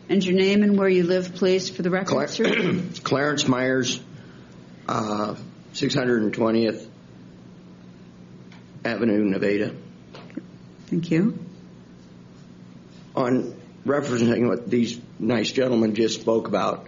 And your name and where you live, please, for the record, sir? Clarence Myers, 620th Avenue, Nevada. Thank you. On referencing what these nice gentlemen just spoke about,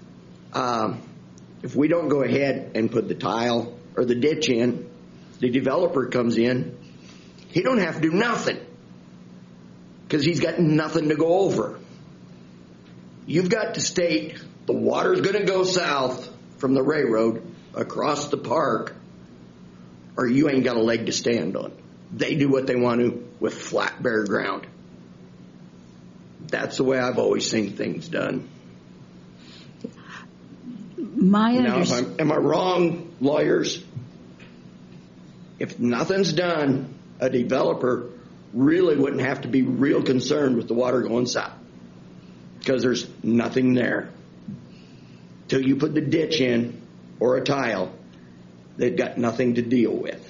if we don't go ahead and put the tile or the ditch in, the developer comes in, he don't have to do nothing because he's got nothing to go over. You've got to state the water's going to go south from the railroad across the park, or you ain't got a leg to stand on. They do what they want to with flat, bare ground. That's the way I've always seen things done. Am I wrong, lawyers? If nothing's done, a developer really wouldn't have to be real concerned with the water going south because there's nothing there. Till you put the ditch in or a tile, they've got nothing to deal with.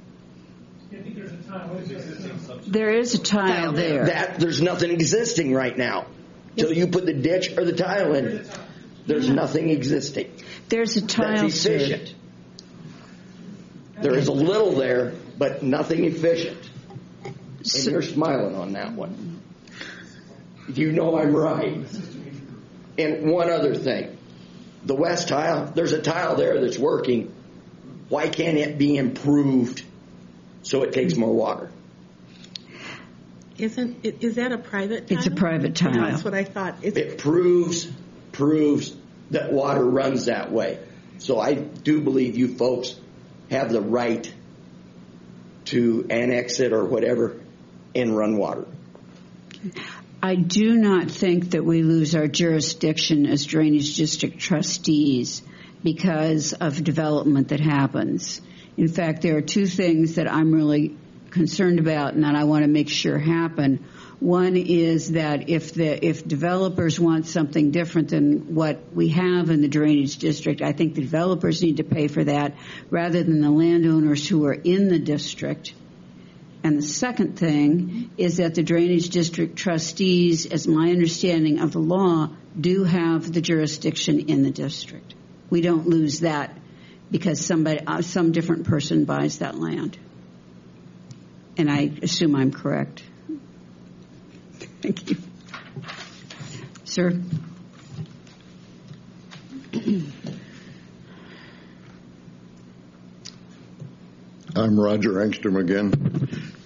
There is a tile there. There's nothing existing right now. Till you put the ditch or the tile in, there's nothing existing. There's a tile. That's efficient. There is a little there, but nothing efficient. And you're smiling on that one. You know I'm right. And one other thing. The west tile, there's a tile there that's working. Why can't it be improved so it takes more water? Is that a private tile? It's a private tile. That's what I thought. It proves that water runs that way. So I do believe you folks have the right to annex it or whatever and run water. I do not think that we lose our jurisdiction as drainage district trustees because of development that happens. In fact, there are two things that I'm really concerned about and that I want to make sure happen. One is that if developers want something different than what we have in the drainage district, I think the developers need to pay for that rather than the landowners who are in the district. And the second thing is that the drainage district trustees, as my understanding of the law, do have the jurisdiction in the district. We don't lose that because some different person buys that land. And I assume I'm correct. Thank you. Sir? I'm Roger Engstrom again.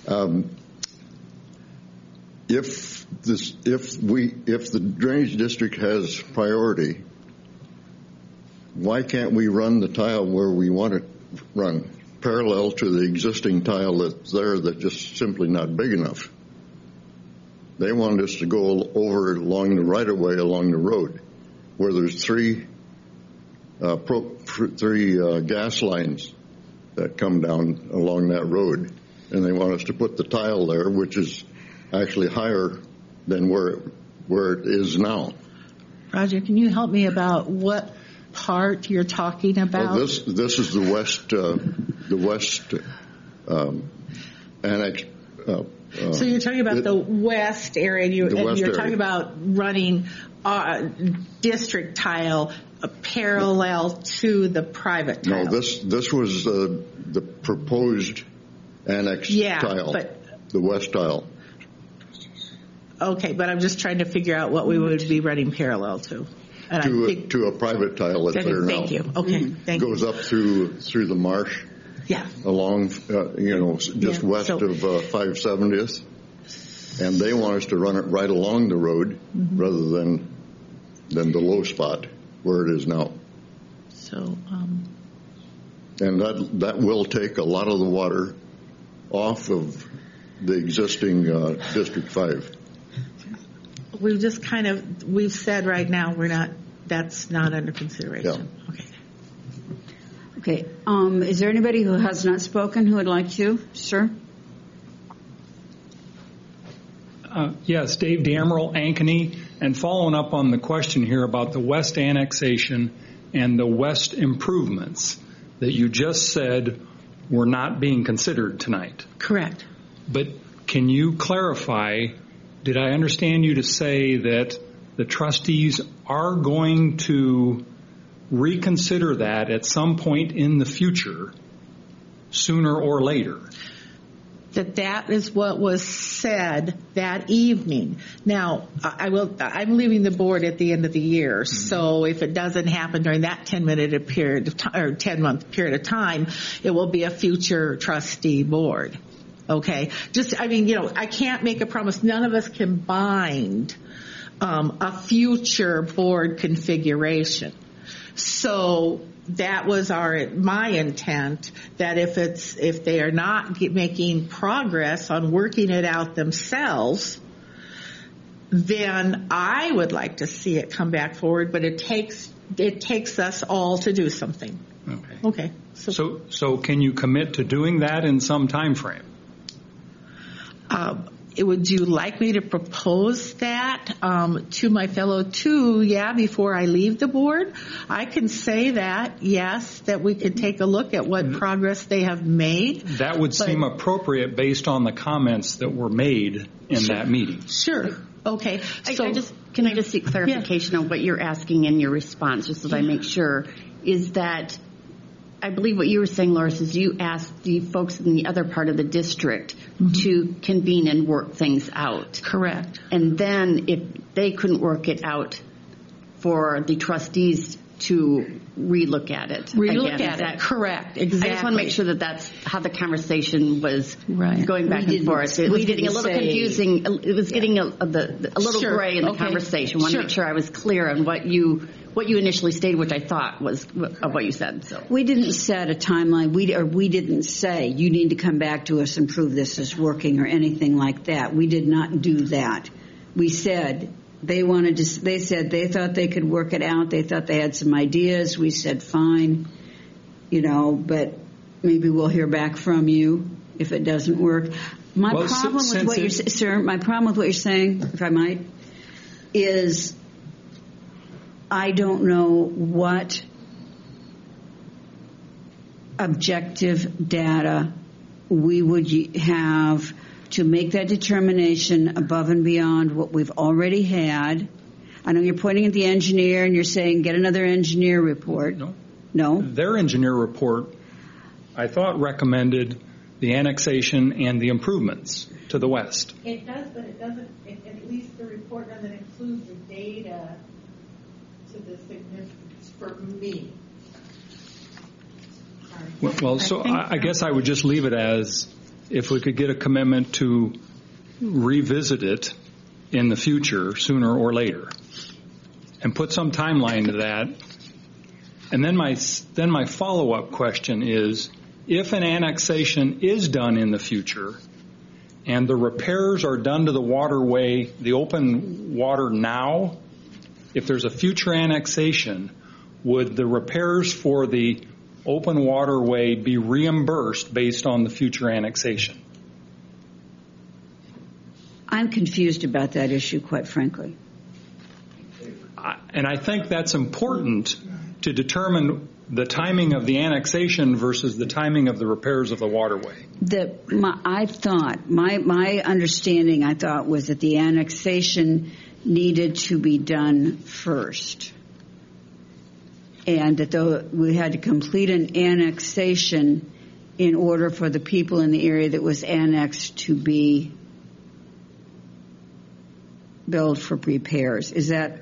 If the drainage district has priority, why can't we run the tile where we want it run, parallel to the existing tile that's there that's just simply not big enough? They want us to go over along the right-of-way along the road, where there's three gas lines that come down along that road, and they want us to put the tile there, which is actually higher than where it is now. Roger, can you help me about what part you're talking about? This is the west annex. So you're talking about the west area, and you're talking about running district tile parallel to the private tile. No, this was the proposed annex tile, but the west tile. Okay, but I'm just trying to figure out what we would be running parallel to. And to a private tile that's there now. Thank you. Okay, thank you. Goes up through the marsh. Yeah. Along, just west of 570th. And they want us to run it right along the road rather than the low spot where it is now. So, and that will take a lot of the water off of the existing District 5. We've said right now that's not under consideration. Yeah. Okay. Okay. Is there anybody who has not spoken who would like to? Sir? Yes, Dave Damerl, Ankeny. And following up on the question here about the west annexation and the west improvements that you just said were not being considered tonight. Correct. But can you clarify, did I understand you to say that the trustees are going to reconsider that at some point in the future, sooner or later. That is what was said that evening. Now, I'm leaving the board at the end of the year, mm-hmm. So if it doesn't happen during that 10-month period of time, it will be a future trustee board. Okay? I can't make a promise. None of us can bind a future board configuration. So that was my intent, that if they are not making progress on working it out themselves, then I would like to see it come back forward, but it takes us all to do something. Okay. So can you commit to doing that in some time frame? Would you like me to propose that to my fellow two? Yeah, before I leave the board, I can say that, yes, that we could take a look at what progress they have made. That would seem appropriate based on the comments that were made in that meeting. Sure. Okay. Can I just seek clarification on what you're asking in your response, just so that I make sure, is that I believe what you were saying, Loris, is you asked the folks in the other part of the district mm-hmm. to convene and work things out. Correct. And then if they couldn't work it out, for the trustees to relook at it. Correct. Exactly. I just want to make sure that that's how the conversation was going back and forth. It was getting a little confusing. It was getting a little gray in the conversation. I want to make sure I was clear on what you initially stated, which I thought was of what you said. So we didn't set a timeline. We didn't say you need to come back to us and prove this is working or anything like that. We did not do that. We said they said they thought they could work it out. They thought they had some ideas. We said fine, but maybe we'll hear back from you if it doesn't work. My problem with what you're saying, if I might, is I don't know what objective data we would have to make that determination above and beyond what we've already had. I know you're pointing at the engineer and you're saying get another engineer report. No? Their engineer report, I thought, recommended the annexation and the improvements to the west. It does, but it doesn't, at least the report doesn't include the data to the significance for me. Well, I guess I would just leave it as if we could get a commitment to revisit it in the future, sooner or later, and put some timeline to that. And then my follow-up question is, if an annexation is done in the future and the repairs are done to the waterway, the open water now, if there's a future annexation, would the repairs for the open waterway be reimbursed based on the future annexation? I'm confused about that issue, quite frankly. And I think that's important to determine the timing of the annexation versus the timing of the repairs of the waterway. My understanding, I thought, was that the annexation needed to be done first. And that we had to complete an annexation in order for the people in the area that was annexed to be billed for repairs. Is that,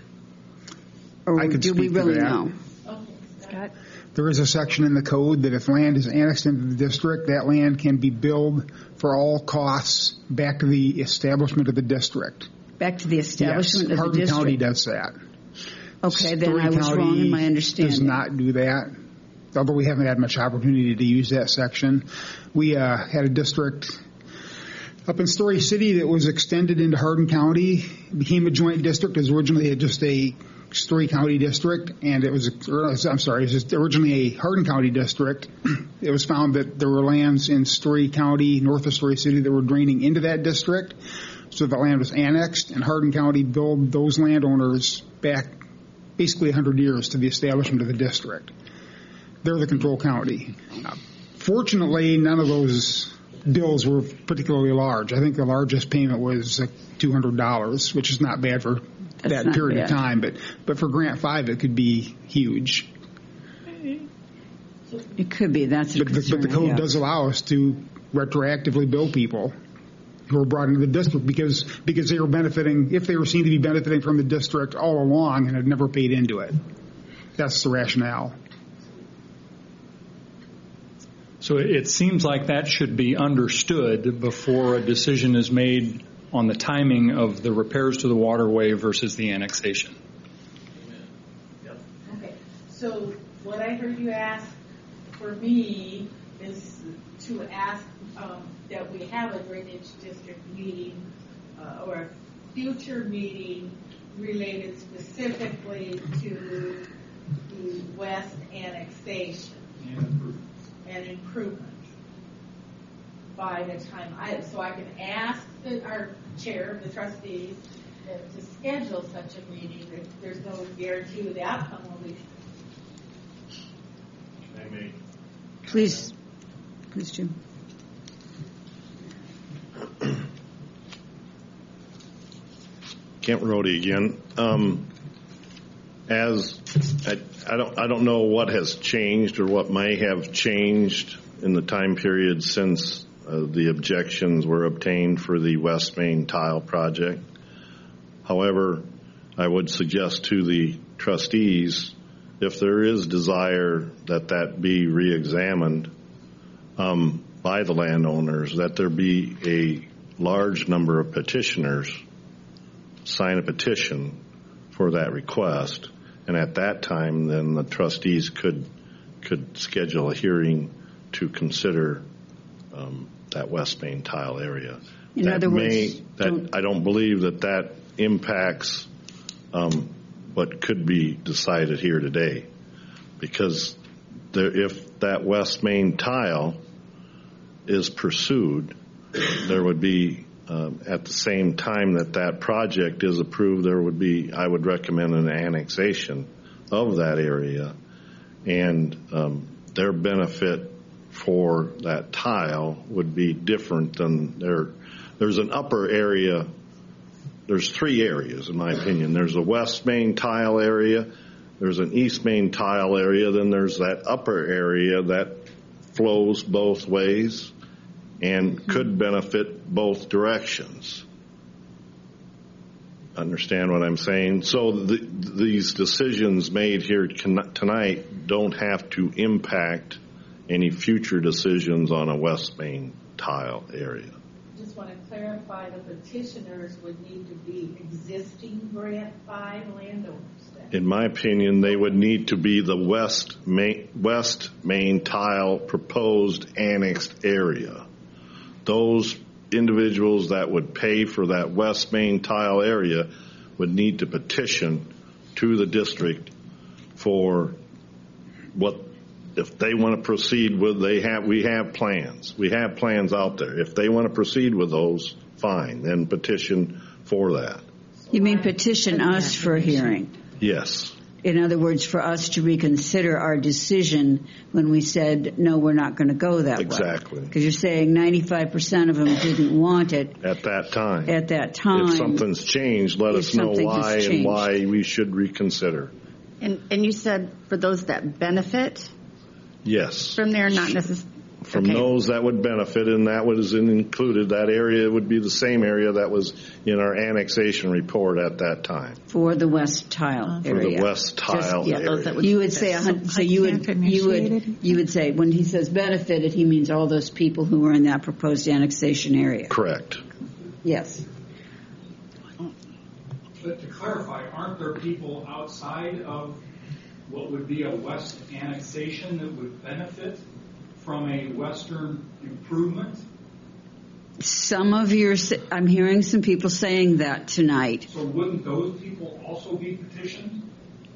or do we really know? Scott? There is a section in the code that if land is annexed into the district, that land can be billed for all costs back to the establishment of the district. Back to the establishment of the district? Hardin County does that. Okay, then I was wrong in my understanding. Does not do that, although we haven't had much opportunity to use that section. We had a district up in Story City that was extended into Hardin County, became a joint district. It was originally just a Story County district, and it was just originally a Hardin County district. It was found that there were lands in Story County, north of Story City, that were draining into that district. So the land was annexed, and Hardin County billed those landowners back basically 100 years to the establishment of the district. They're the control county. Fortunately, none of those bills were particularly large. I think the largest payment was $200, which is not bad for that period of time. But for Grant 5, it could be huge. It could be. That's a concern. But the code does allow us to retroactively bill people who were brought into the district because they were benefiting, if they were seen to be benefiting from the district all along and had never paid into it. That's the rationale. So it seems like that should be understood before a decision is made on the timing of the repairs to the waterway versus the annexation. Yep. Okay. So what I heard you ask for me is to ask that we have a drainage district meeting or a future meeting related specifically to the West annexation and improvements by the time so I can ask our chair of the trustees to schedule such a meeting. There's no guarantee the outcome will be. Please, Jim. Kent Rody again. As I don't know what has changed or what may have changed in the time period since the objections were obtained for the West Main Tile project. However, I would suggest to the trustees, if there is desire that be reexamined by the landowners, that there be a large number of petitioners sign a petition for that request, and at that time then the trustees could schedule a hearing to consider that West Main Tile area. In other words, I don't believe that impacts what could be decided here today, because if that West Main Tile is pursued, there would be at the same time that project is approved, there would be, I would recommend, an annexation of that area, and their benefit for that tile would be different than there's an upper area. There's three areas, in my opinion. There's a West Main Tile area, there's an East Main Tile area, then there's that upper area that flows both ways and could benefit both directions. Understand what I'm saying? So these decisions made here tonight don't have to impact any future decisions on a West Main Tile area. I just want to clarify, the petitioners would need to be existing Grant 5 landowners. In my opinion, they would need to be the West Main Tile proposed annexed area. Those individuals that would pay for that West Main Tile area would need to petition to the district for what, if they want to proceed with, we have plans. We have plans out there. If they want to proceed with those, fine, then petition for that. You mean petition us for a hearing? Yes. In other words, for us to reconsider our decision when we said, no, we're not going to go that way. Exactly. Because you're saying 95% of them didn't want it. At that time. At that time. If something's changed, let us know why and why we should reconsider. And you said for those that benefit? Yes. From there, not necessarily. From those that would benefit, and that was included, that area would be the same area that was in our annexation report at that time. For the West Tile area. For the West Tile area. You would say, so you would say, when he says benefited, he means all those people who were in that proposed annexation area. Correct. Yes. But to clarify, aren't there people outside of what would be a West annexation that would benefit from a Western improvement? I'm hearing some people saying that tonight. So wouldn't those people also be petitioned?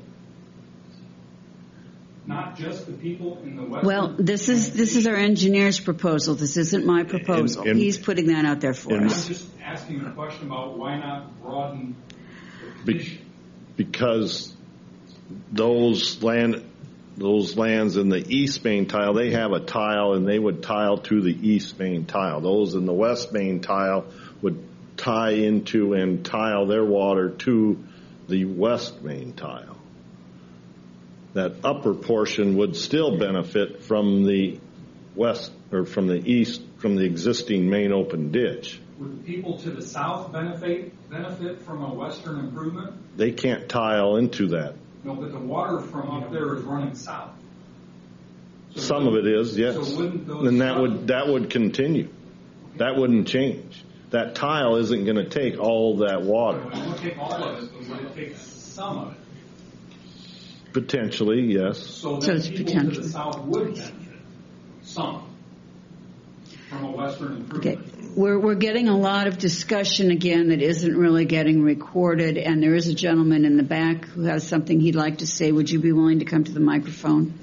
Not just the people in the West? Well, this is our engineer's proposal. This isn't my proposal. He's putting that out there for us. I'm just asking a question about why not broaden the petition? Because those lands in the East Main Tile, they have a tile, and they would tile to the East Main Tile. Those in the West Main Tile would tie into and tile their water to the west main tile. That upper portion would still benefit from the west or from the east, from the existing main open ditch. Would people to the south benefit from a western improvement? They can't tile into that. No, but the water from up there is running south. So some of it is, yes. So wouldn't those then that would continue. Okay. That wouldn't change. That tile isn't going to take all that water. It won't take all of it, but would it take some of it? Potentially, yes. So then people to the south would benefit some from a western improvement. Okay. We're getting a lot of discussion again that isn't really getting recorded, and there is a gentleman in the back who has something he'd like to say. Would you be willing to come to the microphone?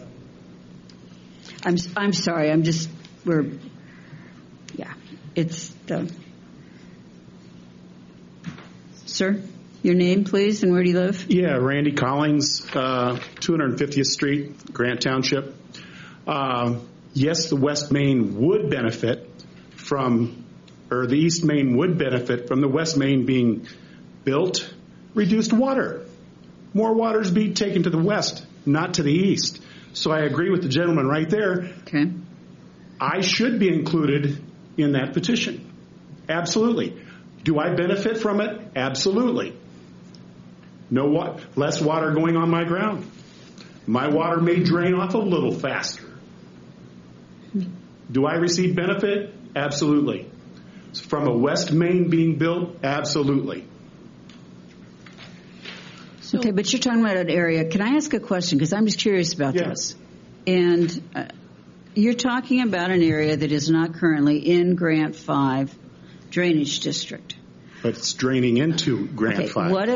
I'm sorry. It's the... Sir, your name, please, and where do you live? Yeah, Randy Collins, 250th Street, Grant Township. Yes, the West Main would benefit from, or the East Main would benefit from the West Main being built, reduced water. More water is being taken to the west, not to the east. So I agree with the gentleman right there. Okay. I should be included in that petition. Absolutely. Do I benefit from it? Absolutely. Less water going on my ground. My water may drain off a little faster. Do I receive benefit? Absolutely. From a West Main being built? Absolutely. Okay, but you're talking about an area. Can I ask a question? Because I'm just curious about this. And you're talking about an area that is not currently in Grant 5 drainage district. But it's draining into Grant 5. What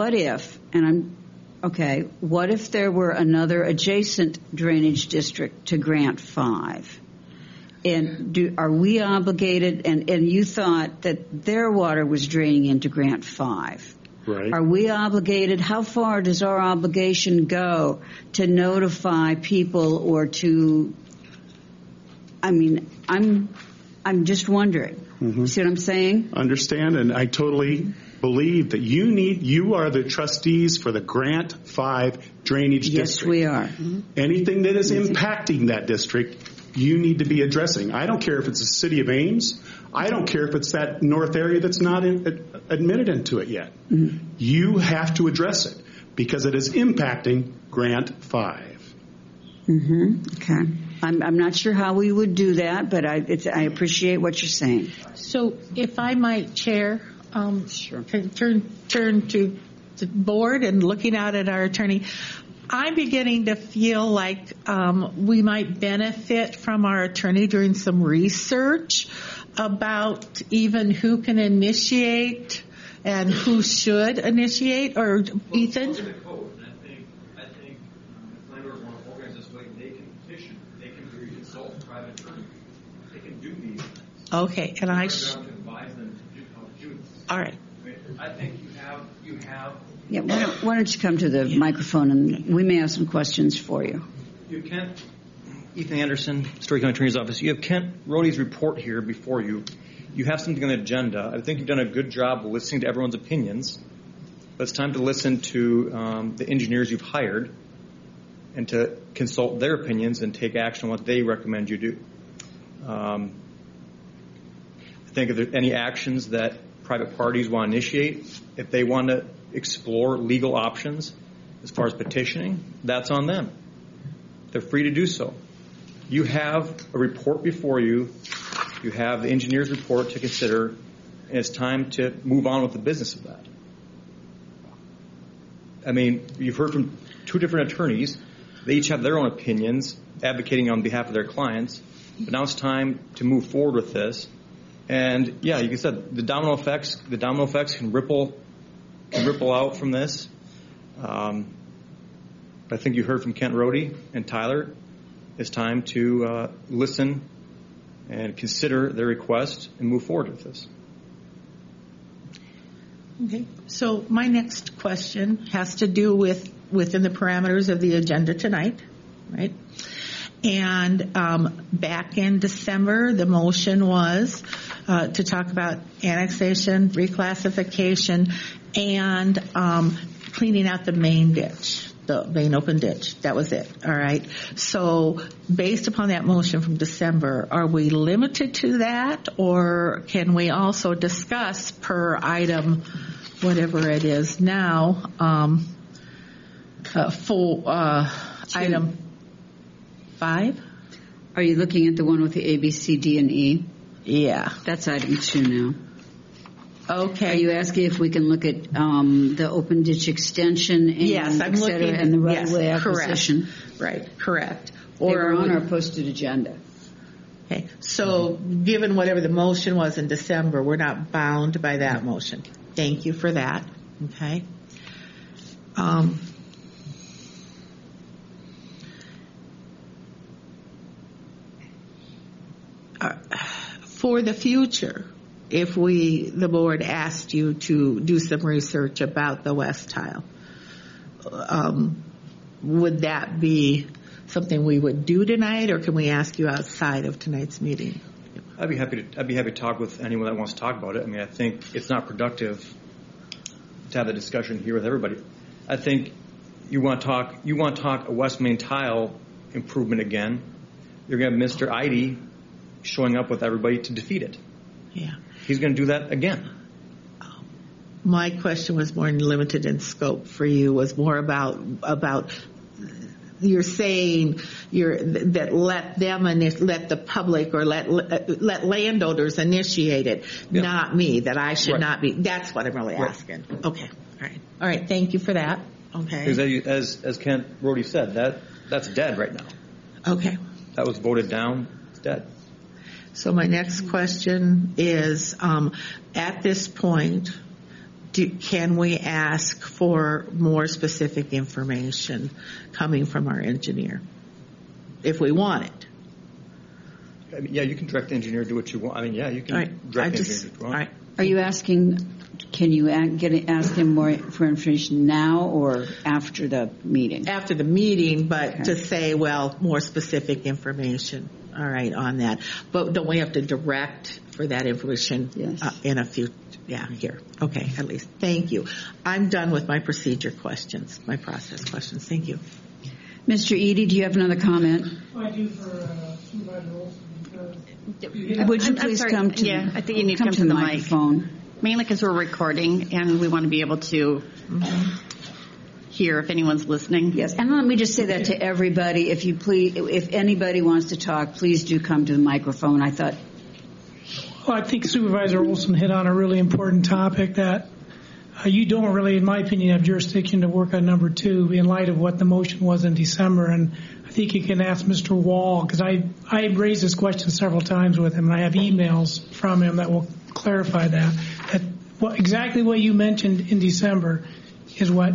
if there were another adjacent drainage district to Grant 5? And are we obligated, and you thought that their water was draining into Grant 5. Right. Are we obligated? How far does our obligation go to notify people or to? I mean, I'm just wondering. Mm-hmm. See what I'm saying? Understand, and I totally believe that you are the trustees for the Grant 5 drainage district. Yes, we are. Mm-hmm. Anything that is impacting that district, you need to be addressing. I don't care if it's the city of Ames. I don't care if it's that north area that's not admitted into it yet. Mm-hmm. You have to address it because it is impacting Grant 5. Mm-hmm. Okay. I'm not sure how we would do that, but I appreciate what you're saying. So if I might, Chair, sure. turn to the board and looking out at our attorney, I'm beginning to feel like we might benefit from our attorney doing some research about even who can initiate and who should initiate, or Ethan? I think if landlords want to organize this way, they can petition, they can consult a private attorney, they can do these things. Okay, and I advise them to do how to do this. All right. I think you have. Yeah, why don't you come to the microphone and we may have some questions for you. You can't. Ethan Anderson, Story County Attorney's Office. You have Kent Rohde's report here before you. You have something on the agenda. I think you've done a good job of listening to everyone's opinions. But it's time to listen to the engineers you've hired and to consult their opinions and take action on what they recommend you do. I think if there are any actions that private parties want to initiate, if they want to explore legal options as far as petitioning, that's on them. They're free to do so. You have a report before you. You have the engineer's report to consider, and it's time to move on with the business of that. I mean, you've heard from two different attorneys. They each have their own opinions, advocating on behalf of their clients. But now it's time to move forward with this. And yeah, like you said, the domino effects can ripple out from this. I think you heard from Kent Rohde and Tyler. It's time to listen and consider their request and move forward with this. Okay. So my next question has to do with within the parameters of the agenda tonight, right? And back in December, the motion was to talk about annexation, reclassification, and cleaning out the main ditch, the main open ditch. That was it. All right. So based upon that motion from December, are we limited to that, or can we also discuss per item, whatever it is now, item 5? Are you looking at the one with the A, B, C, D, and E? Yeah. That's item 2 now. Okay. Are you asking if we can look at the open ditch extension and, yes, I'm looking, and the right-of-way acquisition? Correct. Right, correct. Or on our posted agenda. Okay. So given whatever the motion was in December, we're not bound by that motion. Thank you for that. Okay. For the future, if the board asked you to do some research about the west tile, would that be something we would do tonight, or can we ask you outside of tonight's meeting? I'd be happy to talk with anyone that wants to talk about it. I mean, I think it's not productive to have a discussion here with everybody. I think you want to talk a West Main tile improvement again. You're going to have Mr. Eide showing up with everybody to defeat it. Yeah. He's going to do that again. My question was more limited in scope for you, was more about you're saying that let the public or let landowners initiate it, not me, that I should not be. That's what I'm really asking. Okay. All right. Thank you for that. Okay. Because as Kent Rody said, that's dead right now. Okay. That was voted down. It's dead. So my next question is, at this point, can we ask for more specific information coming from our engineer if we want it? I mean, yeah, you can direct the engineer to do what you want. I mean, yeah, you can direct the engineer to do what you want. All right. Are you asking, can you ask him more for information now or after the meeting? After the meeting, but to say, more specific information. All right, on that. But don't we have to direct for that information in a few, here. Okay, at least. Thank you. I'm done with my procedure questions, my process questions. Thank you. Mr. Eady, do you have another comment? I do for Supervisor Olson. Would you please come to I think you need to come to the microphone. Mainly because we're recording and we want to be able to hear if anyone's listening. Yes, and let me just say that to everybody. If anybody wants to talk, please do come to the microphone. I think Supervisor Olson hit on a really important topic that you don't really, in my opinion, have jurisdiction to work on number 2 in light of what the motion was in December. And I think you can ask Mr. Wall, because I raised this question several times with him, and I have emails from him that will clarify that. Exactly what you mentioned in December is what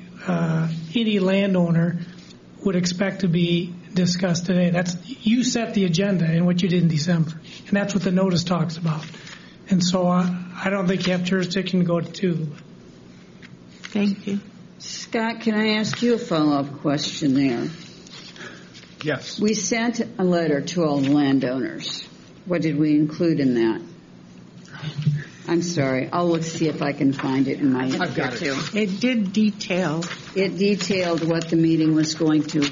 any landowner would expect to be discussed today. You set the agenda in what you did in December, and that's what the notice talks about. And so I don't think you have jurisdiction to go to 2. Thank you. Scott, can I ask you a follow-up question there? Yes. We sent a letter to all the landowners. What did we include in that? I'm sorry. I'll see if I can find it in my... I've got it. It did detail. It detailed what the meeting was going to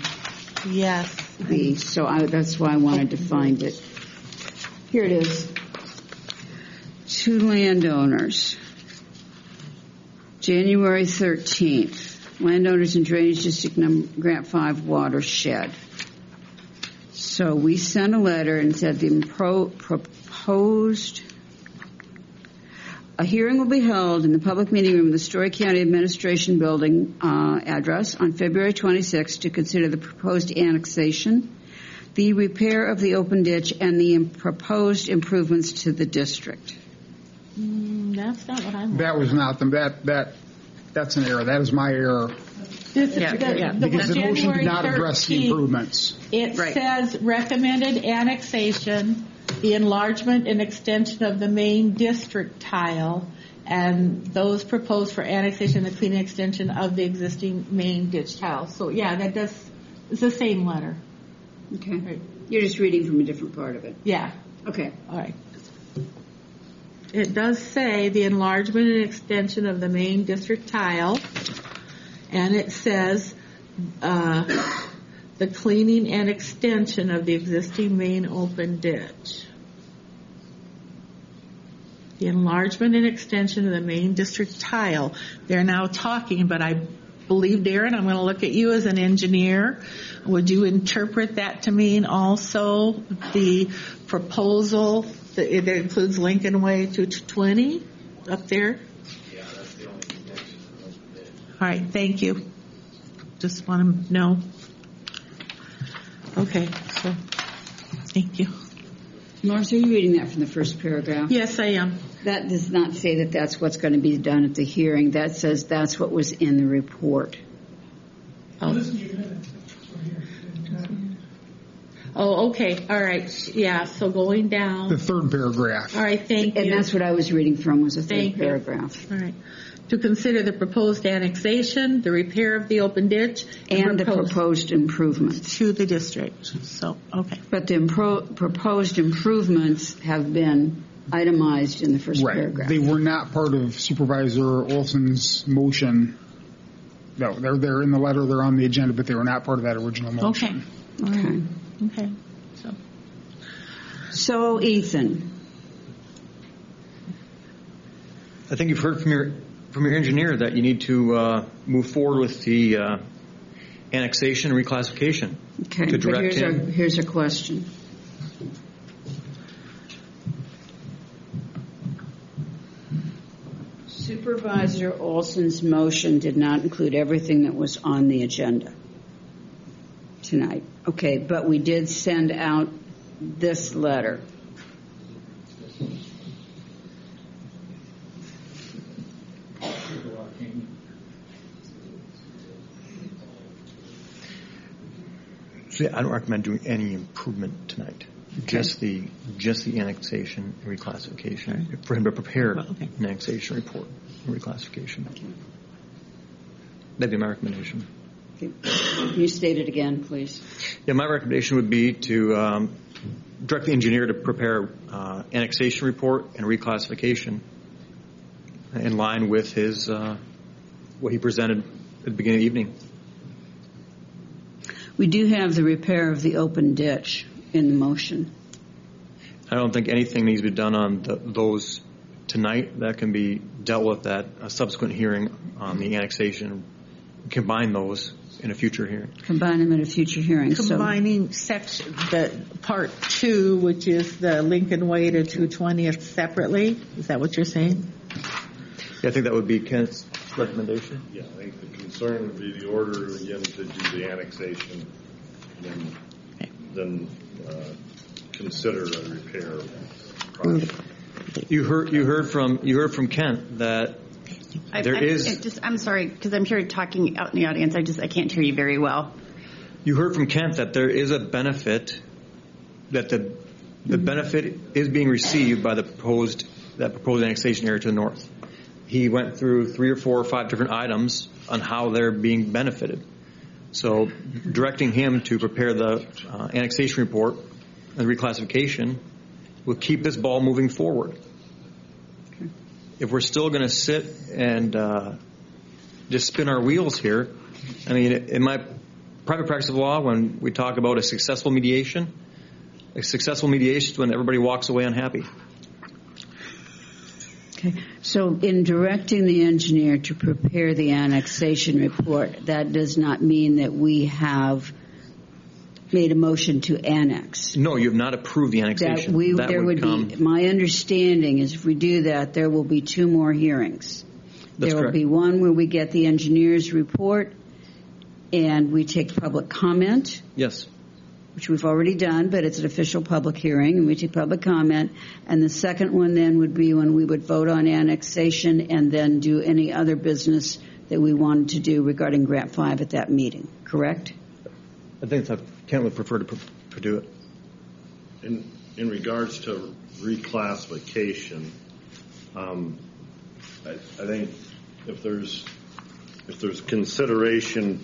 be. So that's why I wanted to find it. Here it is. To landowners. January 13th. Landowners in Drainage District Grant 5 watershed. So we sent a letter and said the proposed... A hearing will be held in the public meeting room of the Story County Administration Building address on February 26th to consider the proposed annexation, the repair of the open ditch, and the proposed improvements to the district. That's not what I'm... That was not that's an error. That is my error. Because the motion did not address the improvements. It says recommended annexation, the enlargement and extension of the main district tile, and those proposed for annexation, the clean extension of the existing main ditch tile. So it's the same letter. Okay. Right. You're just reading from a different part of it. Yeah. Okay. All right. It does say the enlargement and extension of the main district tile, and it says the cleaning and extension of the existing main open ditch. The enlargement and extension of the main district tile. They're now talking, but I believe, Darren, I'm going to look at you as an engineer. Would you interpret that to mean also the proposal that it includes Lincoln Way to 220 up there? Yeah, that's the only connection. All right, thank you. Just want to know. Okay, so thank you. Morris, are you reading that from the first paragraph? Yes, I am. That does not say that that's what's going to be done at the hearing. That says that's what was in the report. Oh, okay. All right. Yeah, so going down. The third paragraph. All right, thank you. And that's what I was reading from, was the third paragraph. All right. To consider the proposed annexation, the repair of the open ditch, and the proposed improvements to the district. So, okay. But the proposed improvements have been itemized in the first paragraph. They were not part of Supervisor Olson's motion. No, they're in the letter. They're on the agenda, but they were not part of that original motion. Okay. Okay. So, Ethan, I think you've heard from your engineer that you need to move forward with the annexation and reclassification. Okay, to direct here's a question. Supervisor Olson's motion did not include everything that was on the agenda tonight. Okay, but we did send out this letter. So I don't recommend doing any improvement tonight. Okay. Just the annexation and reclassification for him to prepare an annexation report and reclassification. Okay. That'd be my recommendation. Okay. Can you state it again, please? Yeah, my recommendation would be to direct the engineer to prepare annexation report and reclassification in line with his what he presented at the beginning of the evening. We do have the repair of the open ditch in the motion. I don't think anything needs to be done on those tonight. That can be dealt with at a subsequent hearing on the annexation. Combine those in a future hearing. Combine them in a future hearing. Combining section, the part 2, which is the Lincoln Way to 220th separately. Is that what you're saying? Yeah, I think that would be Kent's recommendation. Yeah, I think the concern would be the order again to do the annexation, and then consider a repair project. You heard from Kent that I'm sorry, because I'm here talking out in the audience. I can't hear you very well. You heard from Kent that there is a benefit, that the benefit is being received by the proposed annexation area to the north. He went through 3 or 4 or 5 different items on how they're being benefited. So directing him to prepare the annexation report and reclassification will keep this ball moving forward. Okay. If we're still going to sit and just spin our wheels here, I mean, in my private practice of law, when we talk about a successful mediation is when everybody walks away unhappy. Okay. So in directing the engineer to prepare the annexation report, that does not mean that we have made a motion to annex. No, you have not approved the annexation. My understanding is if we do that, there will be 2 more hearings. That's there correct. will be one where we get the engineer's report and we take public comment. Yes. Which we've already done, but it's an official public hearing, and we take public comment. And the second one then would be when we would vote on annexation and then do any other business that we wanted to do regarding Grant 5 at that meeting, correct? I think Kent would prefer to do it. In regards to reclassification, I think if there's consideration,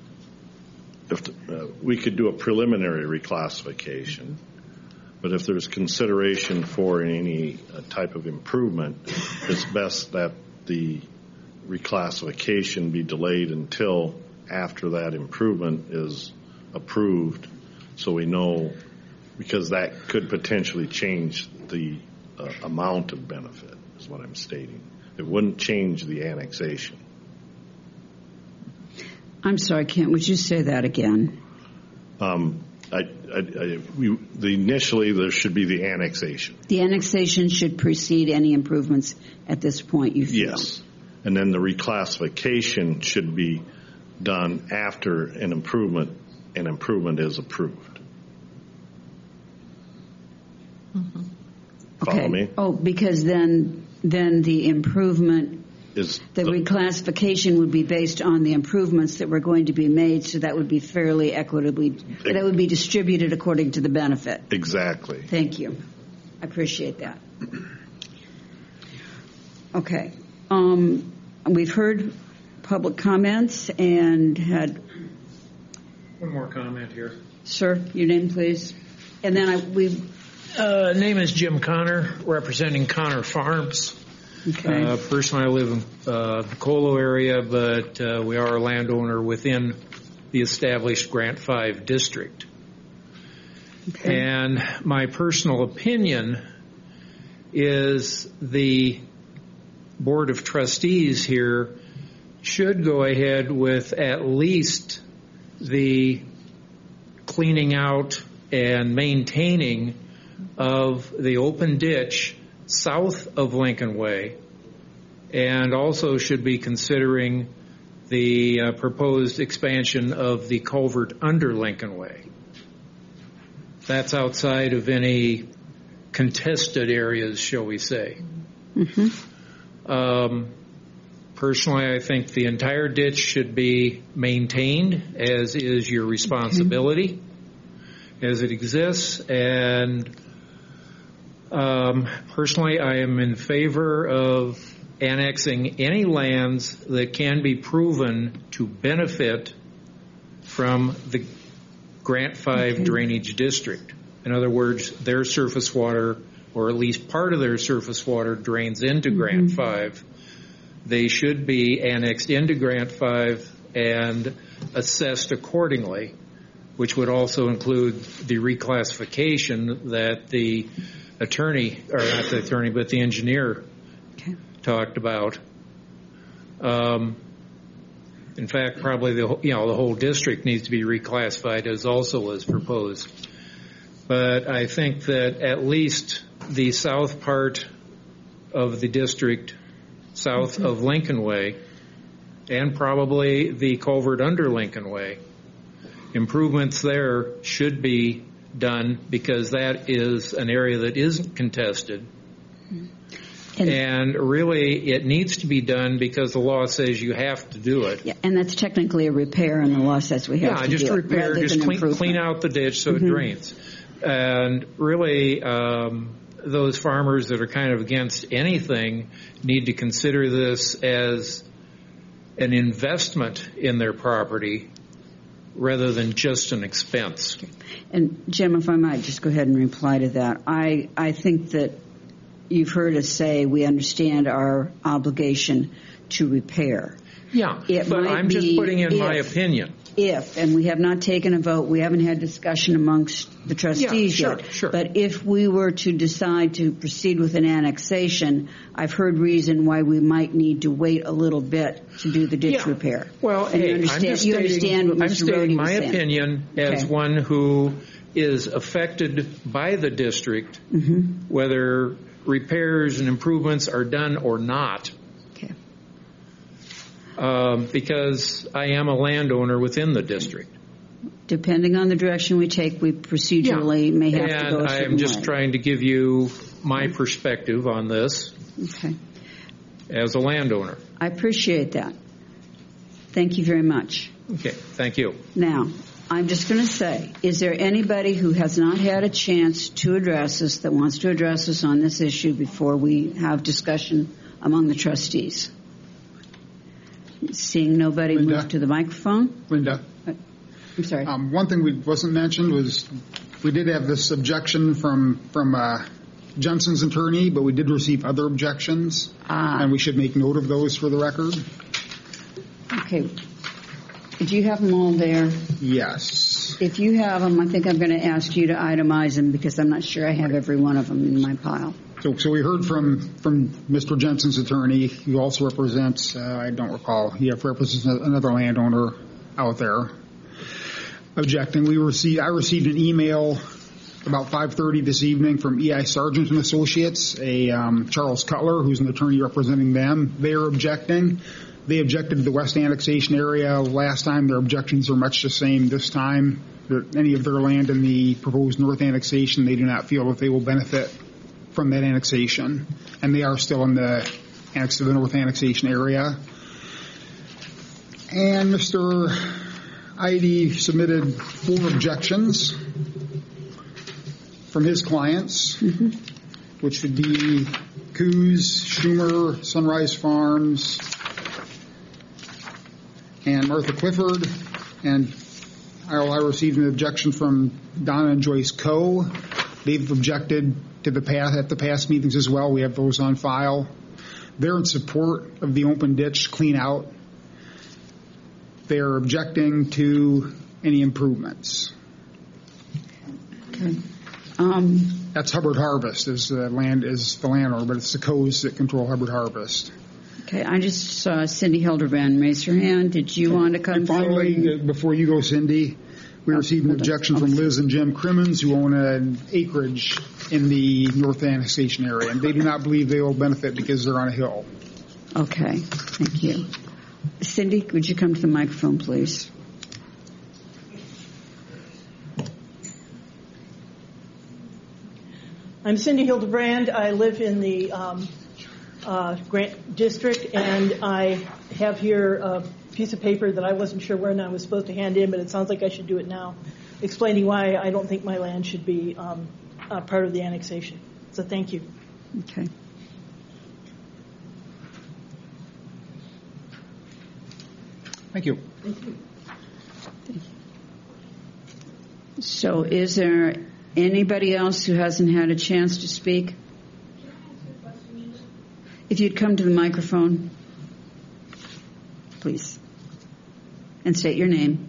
we could do a preliminary reclassification, but if there's consideration for any type of improvement, it's best that the reclassification be delayed until after that improvement is approved, so we know, because that could potentially change the amount of benefit, is what I'm stating. It wouldn't change the annexation. I'm sorry, Kent, would you say that again? Initially, there should be the annexation. The annexation should precede any improvements at this point, you feel? Yes. And then the reclassification should be done after an improvement is approved. Mm-hmm. Follow me? Oh, because then the improvement is the reclassification would be based on the improvements that were going to be made, so that would be fairly equitably, that would be distributed according to the benefit. Exactly. Thank you. I appreciate that. Okay. We've heard public comments and had... One more comment here. Sir, your name, please. And then name is Jim Connor, representing Connor Farms. Okay. Personally, I live in the Colo area, but we are a landowner within the established Grant 5 district. Okay. And my personal opinion is the Board of Trustees here should go ahead with at least the cleaning out and maintaining of the open ditch south of Lincoln Way, and also should be considering the proposed expansion of the culvert under Lincoln Way. That's outside of any contested areas, shall we say. Mm-hmm. Personally, I think the entire ditch should be maintained, as is your responsibility, as it exists, and personally, I am in favor of annexing any lands that can be proven to benefit from the Grant 5 drainage district. In other words, their surface water, or at least part of their surface water, drains into Grant 5. They should be annexed into Grant 5 and assessed accordingly, which would also include the reclassification that the attorney, or not the attorney, but the engineer talked about. In fact, probably the whole district needs to be reclassified, as also was proposed. But I think that at least the south part of the district, south of Lincoln Way, and probably the culvert under Lincoln Way, improvements there should be done, because that is an area that isn't contested. And really, it needs to be done because the law says you have to do it. Yeah, and that's technically a repair, and the law says we have to do it. Yeah, just repair, just clean out the ditch so it drains. And really, those farmers that are kind of against anything need to consider this as an investment in their property rather than just an expense. Okay. And Jim, if I might just go ahead and reply to that. I think that you've heard us say we understand our obligation to repair. Yeah, but I'm just putting in my opinion. And we have not taken a vote, we haven't had discussion amongst the trustees yet. Sure. But if we were to decide to proceed with an annexation, I've heard reason why we might need to wait a little bit to do the ditch repair. Well, and I'm stating my opinion as one who is affected by the district, whether repairs and improvements are done or not. Because I am a landowner within the district. Depending on the direction we take, we procedurally may have to go a certain way. And I'm just trying to give you my perspective on this as a landowner. I appreciate that. Thank you very much. Okay, thank you. Now, I'm just going to say, is there anybody who has not had a chance to address us that wants to address us on this issue before we have discussion among the trustees? Seeing nobody, Linda. move to the microphone. Linda. I'm sorry. One thing we wasn't mentioned was we did have this objection from Jensen's attorney, but we did receive other objections, and we should make note of those for the record. Okay. Did you have them all there? Yes. If you have them, I think I'm going to ask you to itemize them because I'm not sure I have every one of them in my pile. So we heard from Mr. Jensen's attorney, who also represents, I don't recall, he represents another landowner out there objecting. I received an email about 5:30 this evening from E.I. Sargent and Associates, Charles Cutler, who's an attorney representing them. They are objecting. They objected to the West Annexation area last time. Their objections are much the same this time. Any of their land in the proposed North Annexation, they do not feel that they will benefit from that annexation. And they are still in the annex to the North Annexation area. And Mr. Eide submitted 4 objections from his clients, which would be Coos, Schumer, Sunrise Farms, and Martha Clifford. And I received an objection from Donna and Joyce Coe. They've objected to the path at the past meetings as well. We have those on file. They're in support of the open ditch clean out. They're objecting to any improvements. Okay. That's Hubbard Harvest is the landowner, but it's the Coes that control Hubbard Harvest. Okay, I just saw Cindy Hildebrand raise her hand. Did you want to come forward? Before you go, Cindy, we received an objection from Liz and Jim Crimmins, who own an acreage in the North Annexation area, and they do not believe they will benefit because they're on a hill. Okay, thank you. Cindy, would you come to the microphone, please? I'm Cindy Hildebrand. I live in the Grant District, and I have here a piece of paper that I wasn't sure when I was supposed to hand in, but it sounds like I should do it now, explaining why I don't think my land should be part of the annexation. So thank you. Okay. Thank you. Thank you. So is there anybody else who hasn't had a chance to speak? If you'd come to the microphone, please, and state your name.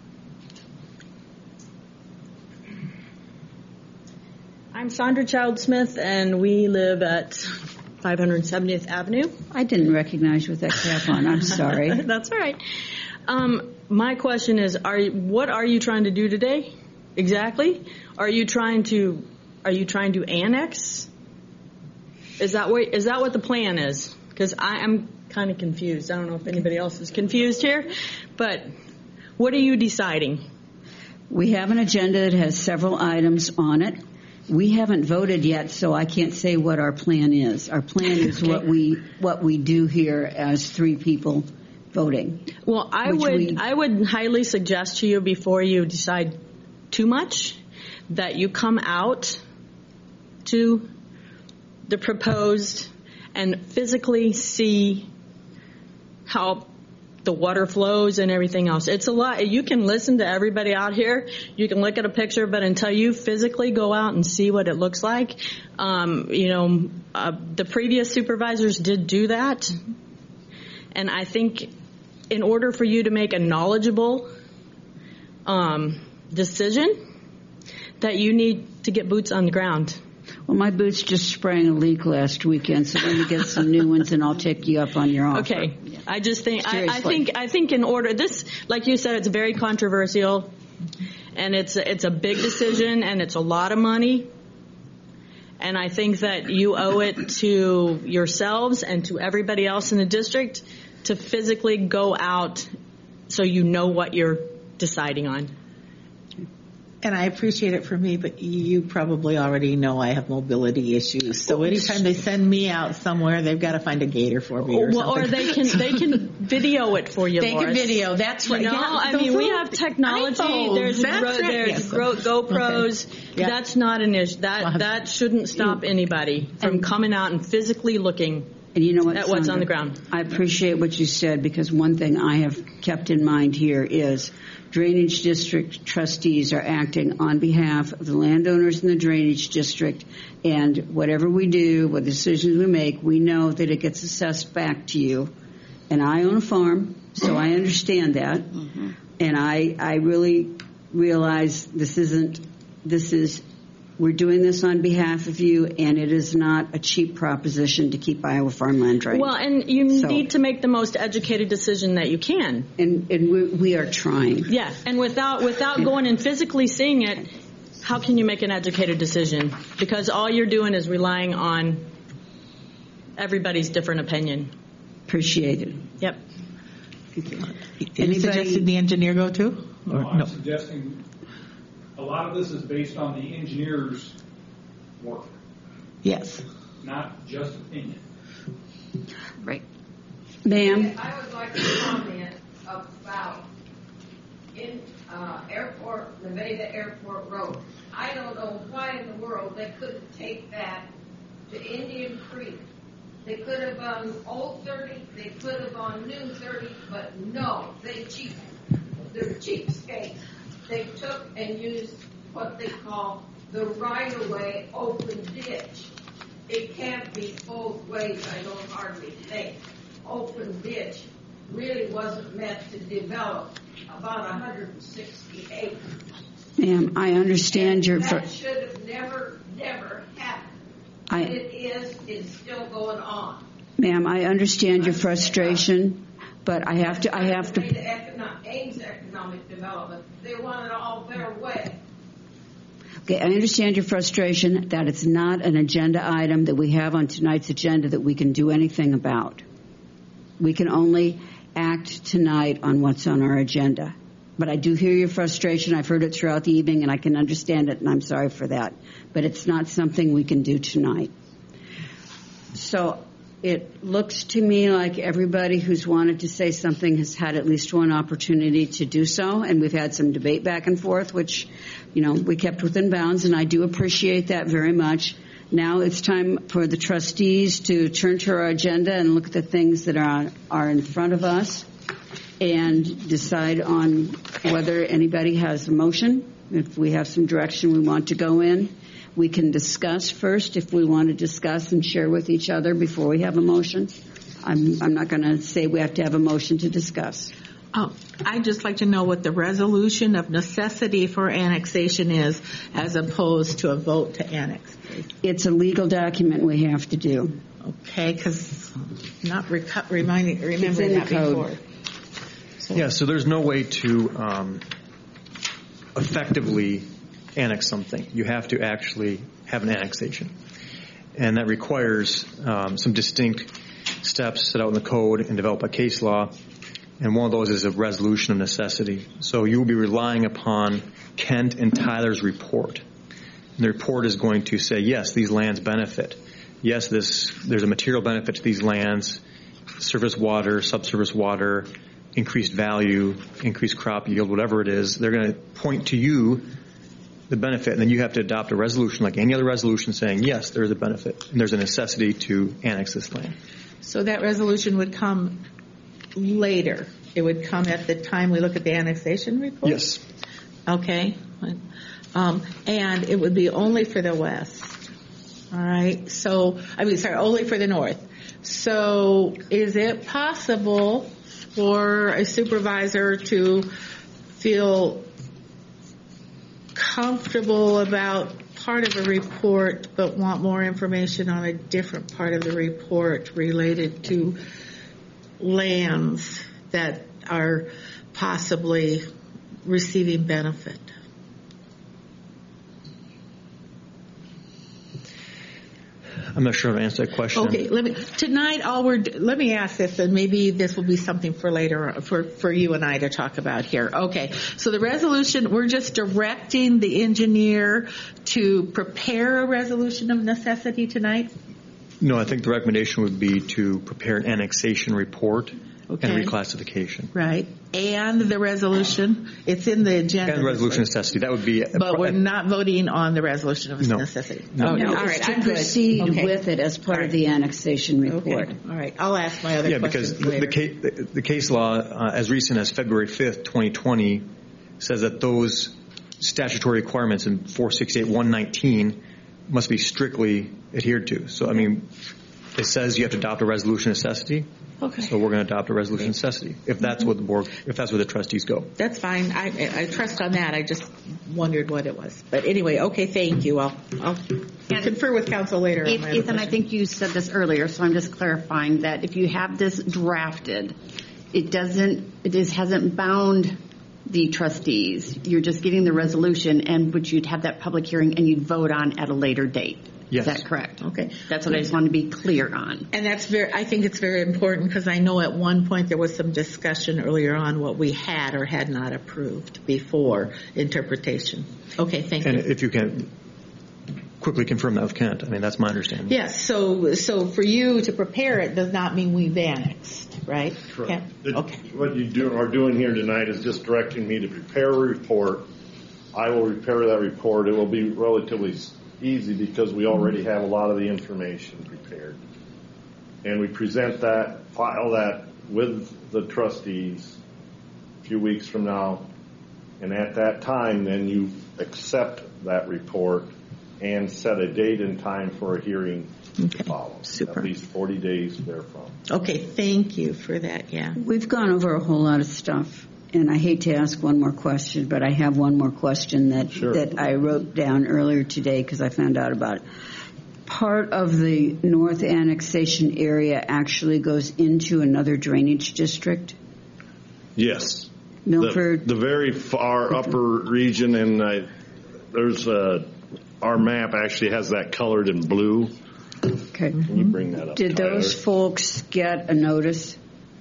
I'm Sandra Child-Smith, and we live at 570th Avenue. I didn't recognize you with that cap on. I'm sorry. That's all right. My question is, what are you trying to do today? Exactly? Are you trying to annex? Is that what the plan is? Because I'm kind of confused. I don't know if anybody else is confused here, but what are you deciding? We have an agenda that has several items on it. We haven't voted yet, so I can't say what our plan is. Our plan is okay. what we do here as 3 people voting. Well, I would highly suggest to you, before you decide too much, that you come out to the proposed and physically see how the water flows and everything else. It's a lot. You can listen to everybody out here. You can look at a picture, but until you physically go out and see what it looks like, the previous supervisors did do that. And I think in order for you to make a knowledgeable decision, that you need to get boots on the ground. Well, my boots just sprang a leak last weekend, so let me get some new ones, and I'll take you up on your offer. Okay. Yeah. I just think I think in order, this, like you said, it's very controversial, and it's a big decision, and it's a lot of money, and I think that you owe it to yourselves and to everybody else in the district to physically go out so you know what you're deciding on. And I appreciate it for me, but you probably already know I have mobility issues. So anytime they send me out somewhere, they've got to find a gator for me or something. Or they can video it for you, They Loris. can video, that's right. You know, I mean, we have technology. iPhones. There's Yes. GoPros. Okay. Yeah. That's not an issue. That shouldn't stop anybody from coming out and physically looking And you know what, at what's on the ground. I appreciate what you said, because one thing I have kept in mind here is drainage district trustees are acting on behalf of the landowners in the drainage district, and whatever we do, what decisions we make, we know that it gets assessed back to you. And I own a farm, so I understand that. Mm-hmm. And I really realize we're doing this on behalf of you, and it is not a cheap proposition to keep Iowa farmland drained. Well, and you need to make the most educated decision that you can. And we are trying. Yeah, and without going and physically seeing it, how can you make an educated decision? Because all you're doing is relying on everybody's different opinion. Appreciate it. Yep. Any suggestion the engineer go to? No, I'm suggesting a lot of this is based on the engineer's work. Yes. Not just opinion. Right. Ma'am? I would like to comment about Nevada Airport Road. I don't know why in the world they couldn't take that to Indian Creek. They could have on Old 30, they could have on New 30, but no, they're cheapskates. They took and used what they call the right-of-way open ditch. It can't be both ways, I don't hardly think. Open ditch really wasn't meant to develop about 160 acres. Ma'am, I understand your... That should have never happened. It's still going on. Ma'am, I understand your frustration, but I have to... Ames Economic Development, they want it all their way. Okay, I understand your frustration that it's not an agenda item that we have on tonight's agenda that we can do anything about. We can only act tonight on what's on our agenda. But I do hear your frustration. I've heard it throughout the evening, and I can understand it, and I'm sorry for that. But it's not something we can do tonight. So it looks to me like everybody who's wanted to say something has had at least one opportunity to do so, and we've had some debate back and forth, which, we kept within bounds, and I do appreciate that very much. Now it's time for the trustees to turn to our agenda and look at the things that are in front of us and decide on whether anybody has a motion. If we have some direction we want to go in, we can discuss first if we want to discuss and share with each other before we have a motion. I'm not going to say we have to have a motion to discuss. I'd just like to know what the resolution of necessity for annexation is as opposed to a vote to annex. It's a legal document we have to do. Okay, because not remembering that before. So there's no way to effectively annex something. You have to actually have an annexation. And that requires some distinct steps set out in the code and develop a case law. And one of those is a resolution of necessity. So you will be relying upon Kent and Tyler's report. And the report is going to say, yes, these lands benefit. Yes, there's a material benefit to these lands, surface water, subsurface water, increased value, increased crop yield, whatever it is. They're going to point to you the benefit, and then you have to adopt a resolution like any other resolution saying, yes, there is a benefit, and there's a necessity to annex this land. So that resolution would come later. It would come at the time we look at the annexation report? Yes. Okay. And it would be only for the west. All right. Only for the north. So is it possible for a supervisor to feel comfortable about part of a report but want more information on a different part of the report related to lands that are possibly receiving benefit? I'm not sure I've answered that question. Okay, let me ask this, and maybe this will be something for later for you and I to talk about here. Okay, so the resolution, we're just directing the engineer to prepare a resolution of necessity tonight? No, I think the recommendation would be to prepare an annexation report Okay. And reclassification. Right. And the resolution, it's in the agenda. And resolution necessity. That would be. But we're not voting on the resolution of necessity. No. Okay. No, All right. to I'm proceed good. Okay. with it as part of the annexation report. Okay. All right. I'll ask my other questions because later. the case law, as recent as February 5th, 2020, says that those statutory requirements in 468-119 must be strictly adhered to. So, I mean, it says you have to adopt a resolution of necessity. Okay. So we're going to adopt a resolution of necessity if that's what the board, if that's where the trustees go. That's fine. I trust on that. I just wondered what it was. But anyway, okay, thank you. I'll confer with council later. Ethan, I think you said this earlier, so I'm just clarifying that if you have this drafted, it hasn't bound the trustees. You're just getting the resolution, and which you'd have that public hearing and you'd vote on at a later date. Yes. Is that correct? Okay. That's what I just want to be clear on. And I think it's very important because I know at one point there was some discussion earlier on what we had or had not approved before interpretation. Okay, thank you. And if you can quickly confirm that with Kent, I mean, that's my understanding. Yes, so for you to prepare it does not mean we've annexed, right? Correct. Okay. What you are doing here tonight is just directing me to prepare a report. I will prepare that report. It will be relatively easy because we already have a lot of the information prepared. And we present that, file that with the trustees a few weeks from now. And at that time, then you accept that report and set a date and time for a hearing to follow. Super. At least 40 days therefrom. Okay, thank you for that, yeah. We've gone over a whole lot of stuff. And I hate to ask one more question, but I have one more question that I wrote down earlier today because I found out about it. Part of the North Annexation area actually goes into another drainage district? Yes. Milford? The very far upper region, and there's our map actually has that colored in blue. Okay. Can you bring that up, Did Tyler? those folks get a notice?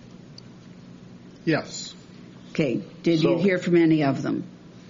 Yes. Okay. Did you hear from any of them?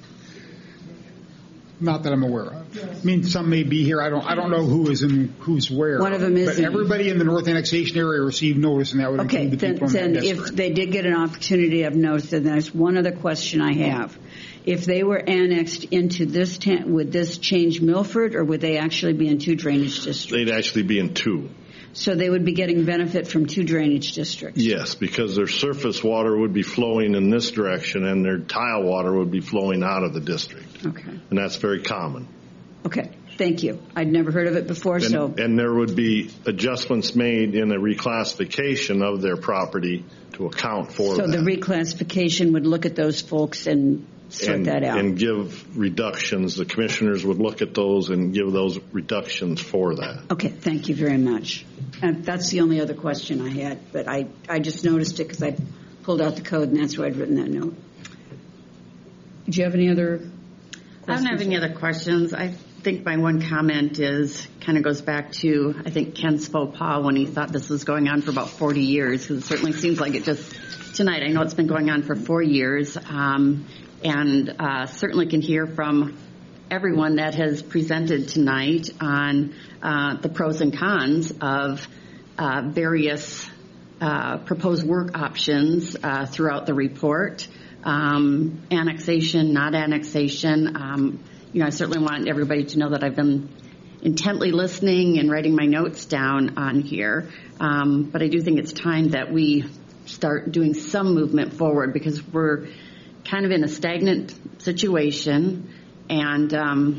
Not that I'm aware of. I mean, some may be here. I don't know who's where. One of them is. But everybody in the North Annexation area received notice, and that would include the people in that district. If they did get an opportunity of notice, then there's one other question I have. If they were annexed into this would this change Milford, or would they actually be in two drainage districts? They'd actually be in two. So they would be getting benefit from two drainage districts? Yes, because their surface water would be flowing in this direction and their tile water would be flowing out of the district. Okay. And that's very common. Okay. Thank you. I'd never heard of it before, And there would be adjustments made in the reclassification of their property to account for that. So the reclassification would look at those folks and sort that out. And give reductions. The commissioners would look at those and give those reductions for that. Okay, thank you very much. That's the only other question I had, but I just noticed it because I pulled out the code and that's why I'd written that note. Do you have any other questions? I don't have any other questions. I think my one comment kind of goes back to, I think, Ken's faux pas when he thought this was going on for about 40 years, because it certainly seems like it just tonight. I know it's been going on for 4 years, and certainly can hear from everyone that has presented tonight on the pros and cons of various proposed work options throughout the report. Annexation, not annexation. I certainly want everybody to know that I've been intently listening and writing my notes down on here. But I do think it's time that we start doing some movement forward, because we're kind of in a stagnant situation, and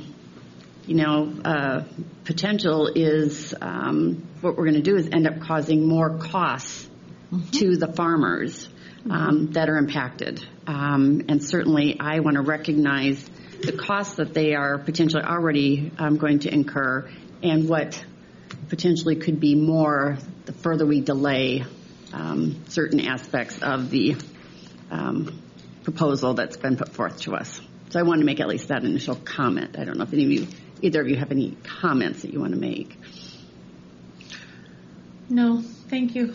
potential is what we're going to do is end up causing more costs to the farmers that are impacted. And certainly I want to recognize the costs that they are potentially already going to incur, and what potentially could be more the further we delay certain aspects of the proposal that's been put forth to us. So I want to make at least that initial comment. I don't know if either of you have any comments that you want to make. No, thank you.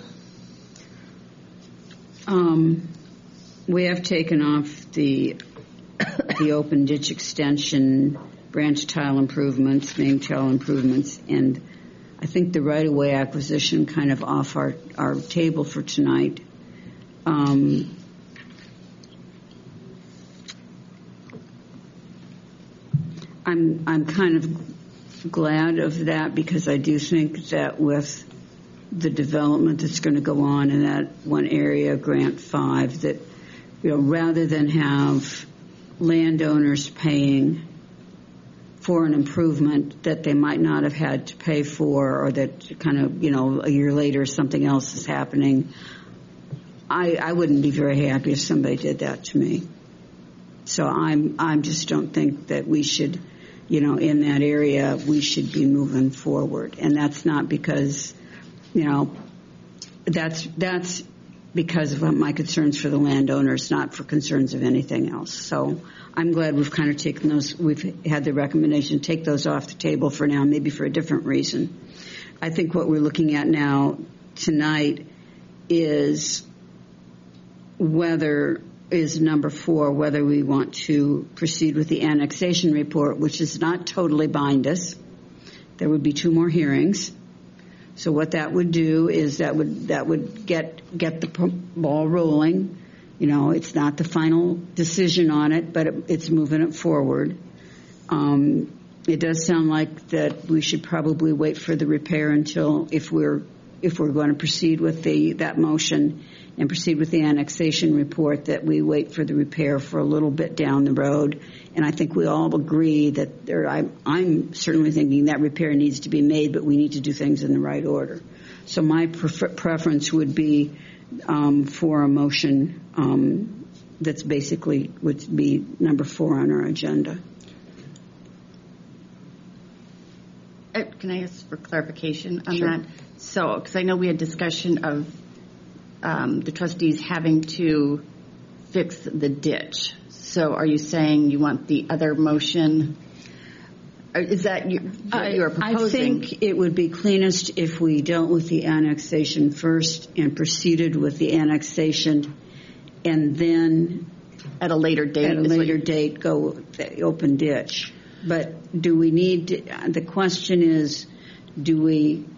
We have taken off the open ditch extension, branch tile improvements, main tile improvements, and I think the right-of-way acquisition kind of off our table for tonight. I'm kind of glad of that, because I do think that with the development that's going to go on in that one area, Grant 5, that, you know, rather than have landowners paying for an improvement that they might not have had to pay for, or that kind of, you know, a year later something else is happening, I wouldn't be very happy if somebody did that to me. So I just don't think that we should, you know, in that area, we should be moving forward. And that's not because, you know, that's because of my concerns for the landowners, not for concerns of anything else. So I'm glad we've kind of taken those, we've had the recommendation to take those off the table for now, maybe for a different reason. I think what we're looking at now tonight is number 4, whether we want to proceed with the annexation report, which is not totally bind us. There would be 2 more hearings. So what that would do is that would get the ball rolling. You know, it's not the final decision on it, but it's moving it forward. It does sound like that we should probably wait for the repair until, if we're going to proceed with that motion and proceed with the annexation report, that we wait for the repair for a little bit down the road. And I think we all agree that I'm certainly thinking that repair needs to be made, but we need to do things in the right order. So my preference would be for a motion that's basically would be number 4 on our agenda. Can I ask for clarification on Sure. that? So, because I know we had discussion of the trustees having to fix the ditch. So are you saying you want the other motion? Or is that what you are proposing? I think it would be cleanest if we dealt with the annexation first and proceeded with the annexation, and then at a later date go with the open ditch. But do we need, the question is, do you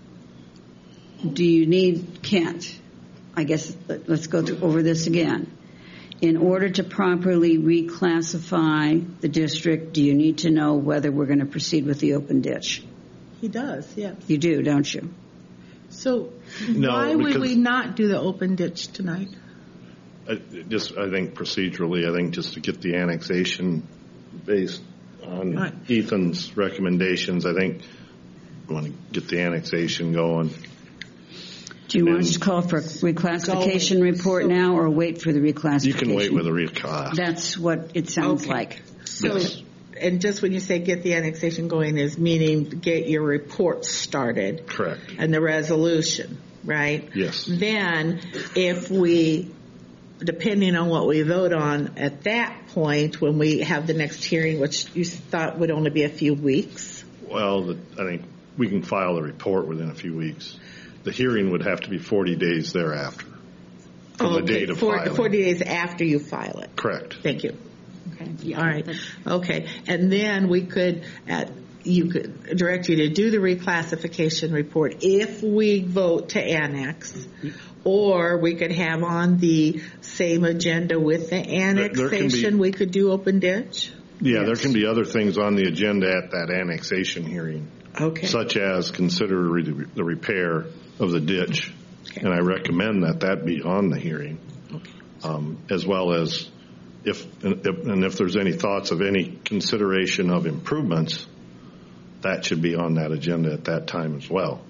need, Kent, I guess let's go over this again. In order to properly reclassify the district, do you need to know whether we're going to proceed with the open ditch? He does, yes. You do, don't you? So why would we not do the open ditch tonight? I think procedurally, just to get the annexation based on Ethan's recommendations, I think we want to get the annexation going. Do you want us to call for a reclassification report now, or wait for the reclassification? You can wait with a reclass. That's what it sounds like. So, yes. And just when you say get the annexation going, is meaning get your report started. Correct. And the resolution, right? Yes. Then if we, depending on what we vote on at that point, when we have the next hearing, which you thought would only be a few weeks. Well, I think we can file the report within a few weeks. The hearing would have to be 40 days thereafter from the date of filing. 40 days after you file it. Correct. Thank you. Okay. Yeah, all right. Okay. And then we could, you could direct you to do the reclassification report if we vote to annex, or we could have on the same agenda with the annexation, we could do open ditch. Yeah, yes. There can be other things on the agenda at that annexation hearing. Okay. Such as consider the repair of the ditch, and I recommend that be on the hearing, as well as if there's any thoughts of any consideration of improvements, that should be on that agenda at that time as well.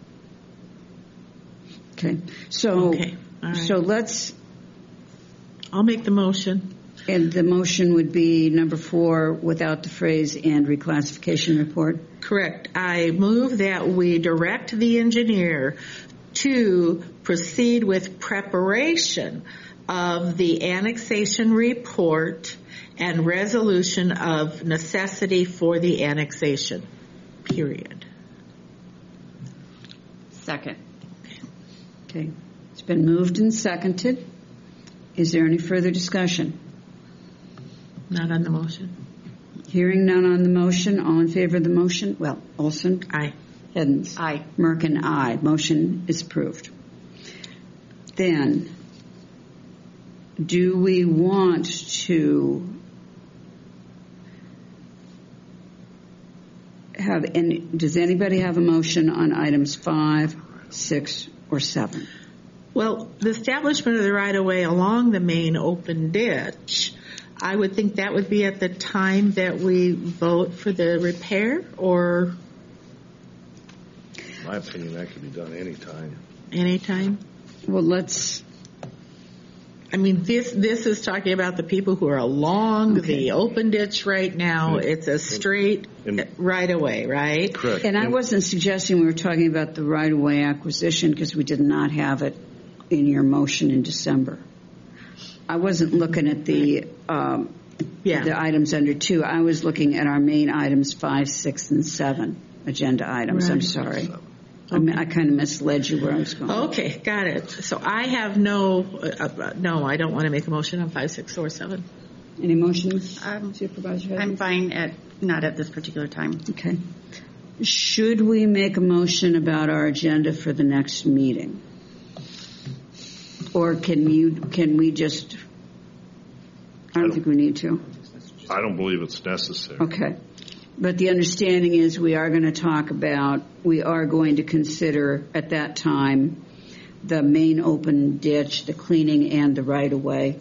Okay. So, all right. So I'll make the motion. And the motion would be number 4 without the phrase "and reclassification report"? Correct. I move that we direct the engineer to proceed with preparation of the annexation report and resolution of necessity for the annexation, period. Second. Okay. It's been moved and seconded. Is there any further discussion? Not on the motion. Hearing none on the motion. All in favor of the motion? Well, Olson? Aye. Hiddens? Aye. Merkin? Aye. Motion is approved. Then, do we want to have any, does anybody have a motion on items 5, 6, or 7? Well, the establishment of the right-of-way along the main open ditch, I would think that would be at the time that we vote for the repair, or? In my opinion, that could be done anytime. Anytime? Well, let's... I mean, this is talking about the people who are along the open ditch right now. It's a straight right-of-way, right? Correct. And I wasn't suggesting we were talking about the right-of-way acquisition because we did not have it in your motion in December. I wasn't looking at the items under 2. I was looking at our main items 5, 6, and 7 agenda items. Right. I'm sorry. I kind of misled you where I was going. Okay, got it. So I have no, I don't want to make a motion on 5, 6, or 7. Any motions, Supervisor? I'm fine not at this particular time. Okay. Should we make a motion about our agenda for the next meeting? Or can we just, I don't think we need to. I don't believe it's necessary. Okay. But the understanding is we are going to consider at that time the main open ditch, the cleaning, and the right-of-way.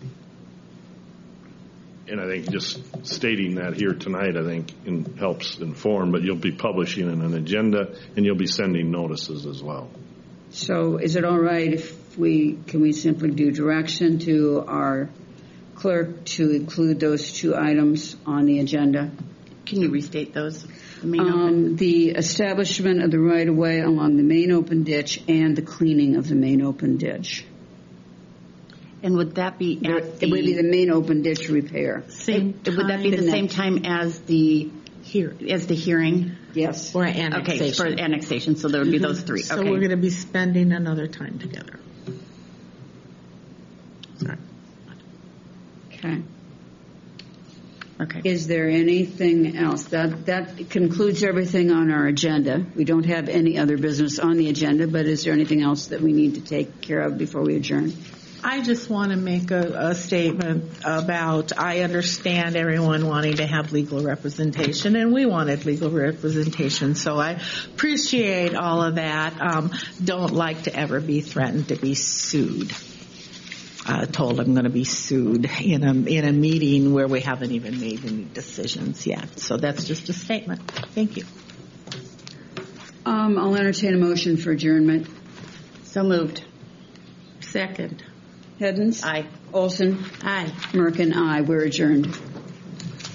And I think just stating that here tonight, I think helps inform, but you'll be publishing an agenda and you'll be sending notices as well. So is it all right if can we simply do direction to our clerk to include those 2 items on the agenda? Can you restate those? The establishment of the right-of-way along the main open ditch and the cleaning of the main open ditch. And would that be It would be the main open ditch repair. Would that be the same time as the hearing? Yes. For annexation. Okay, for annexation. So there would be those 3. So we're going to be spending another time together. Sorry. Okay. Okay. Is there anything else? That concludes everything on our agenda. We don't have any other business on the agenda, but is there anything else that we need to take care of before we adjourn? I just want to make a statement about, I understand everyone wanting to have legal representation, and we wanted legal representation, so I appreciate all of that. Don't like to ever be threatened to be sued. Told I'm going to be sued in a meeting where we haven't even made any decisions yet. So that's just a statement. Thank you. I'll entertain a motion for adjournment. So moved. Second. Heddens? Aye. Olson? Aye. Merkin? Aye. We're adjourned.